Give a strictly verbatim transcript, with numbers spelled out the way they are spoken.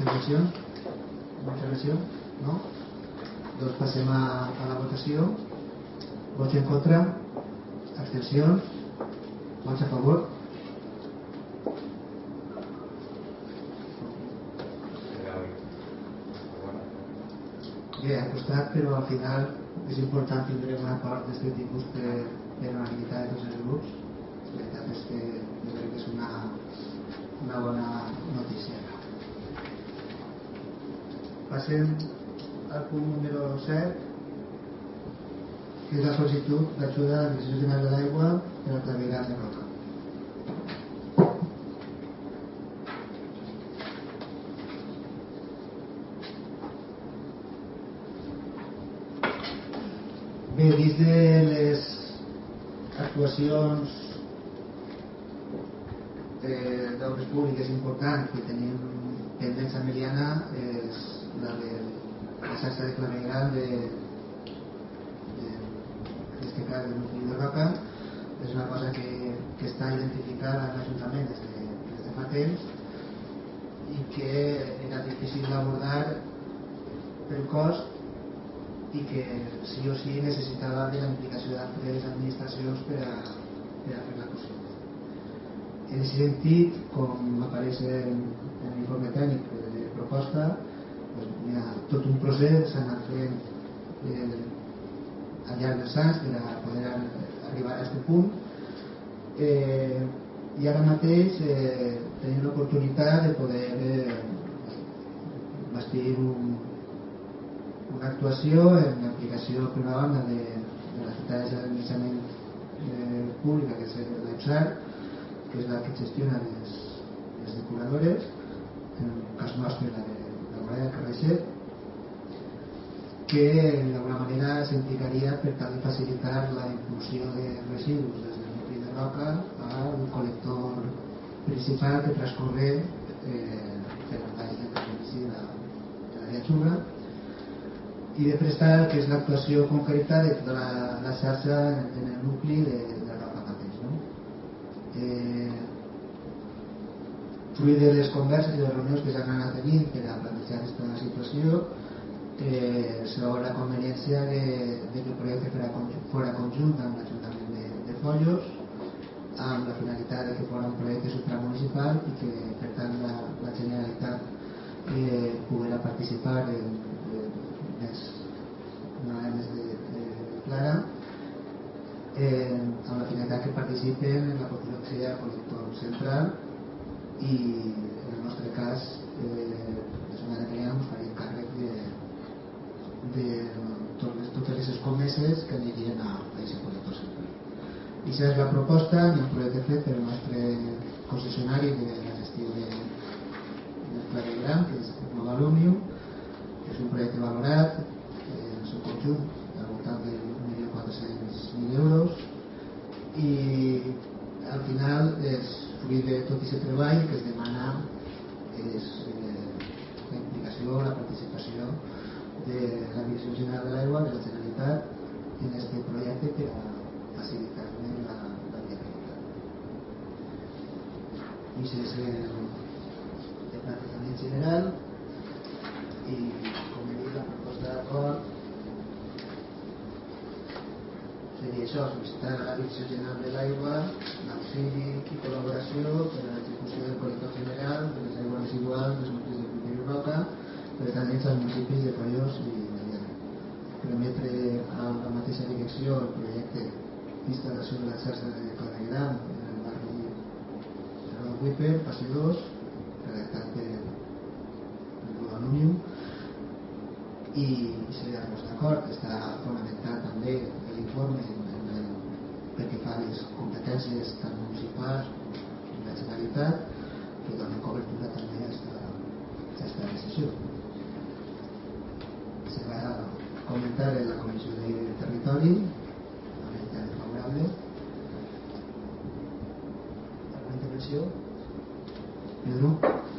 intervenció? Intervenció? No? Doncs passem a, a la votació. Vots en contra? Abstencions? Vots a favor? Bé, ha costat, però al final és important tindre un acord d'aquest tipus per, per unanimitat de tots els grups. La veritat és que jo crec que és una, una bona notícia. Passem al punt número set, que és la sol·licitud d'ajuda a l'Administració General de l'Aigua per al clavegueram de Roca. Bé, dins de les actuacions d'obres públiques importants que tenim pendents a Meliana és la de la xarxa de clavegueram de, de, en aquest cas del nucli de Roca. És una cosa que, que està identificada en l'Ajuntament des de, des de fa temps i que era difícil d'abordar pel cost i que sí o sí necessitava de la implicació d'altres administracions per a, per a fer-la possible. En aquest sentit, com apareix en, en l'informe tècnic de proposta, doncs, hi ha tot un procés s'ha anat fent eh, al llarg dels anys per a poder arribar a aquest punt eh, i ara mateix eh, tenim l'oportunitat de poder eh, bastir un una actuació en l'aplicació per una banda de, de la ciutat de l'administrament eh, pública, que és l'EPSAR, que és la que gestiona les, les depuradores, en el cas nostre la de la Morada del Carreixer, que d'alguna manera s'implicaria per tal de facilitar la impulsió de residus des del nucli de Roca al col·lector principal que transcorre eh, per la vall de l'edifici de la Llachurra, i de prestar que és l'actuació concreta de tota la, la xarxa en el nucli de, de Roca mateix. No? Eh, fruit de les converses i les reunions que s'han anat tenint per a plantejar aquesta situació, eh, es veu la conveniència de, de que el projecte fora conjunt, fora conjunt amb l'Ajuntament de, de Follos, amb la finalitat de que fos un projecte supramunicipal i que per tant la, la Generalitat eh, poguera participar en més, una vegada més de, de, de clara eh, amb la finalitat que participen en la construcció que seria el col·lector central i en el nostre cas eh, la zona de Meliana ens faria càrrec de, de totes, totes les escomeses que anirien a aquest col·lector central. I aquesta és la proposta i el projecte fet per el nostre concessionari de la gestió de, del clavegueram, que és Nova Lumium. És un projecte valorat eh, en el seu conjunt al voltant de un milió quatre-cents mil euros i al final és fruit de tot aquest treball que es demana és eh, la implicació, la participació de l'Administració General de l'Aigua, de la Generalitat en aquest projecte per a facilitar-ne la, la viabilitat. I això és el, el plantejament general i com he dit la proposta d'acord seria això, sol·licitar a la Direcció General de l'Aigua l'auxili i col·laboració per a l'execució del col·lector general de les aigües residuals dels nuclis de Puig i Roca pertanyents als municipis de Follos i Meliana. Permetre a la mateixa direcció el projecte d'instal·lació de la xarxa de clavegueram en el barri de Rodwiper, Passi dos, redactat per Lumium, i seria doncs, d'acord, està fonamentat també l'informe pel que fa a les competències tant municipals com de la Generalitat que donen cobertura també a aquesta decisió. Se va comentar en la Comissió de Territori amb l'intent favorable. ¿Alguna intervenció? Pedro?